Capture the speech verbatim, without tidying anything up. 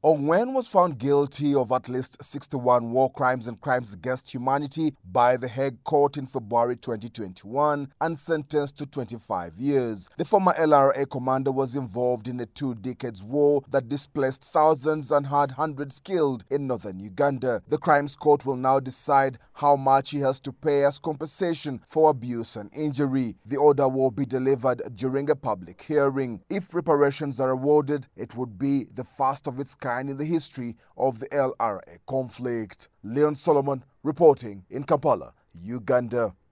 Ongwen was found guilty of at least sixty-one war crimes and crimes against humanity by the Hague Court in February twenty twenty-one and sentenced to twenty-five years. The former L R A commander was involved in a two-decades war that displaced thousands and had hundreds killed in northern Uganda. The Crimes Court will now decide how much he has to pay as compensation for abuse and injury. The order will be delivered during a public hearing. If reparations are awarded, it would be the first of its kind in the history of the L R A conflict. Leon Solomon reporting in Kampala, Uganda.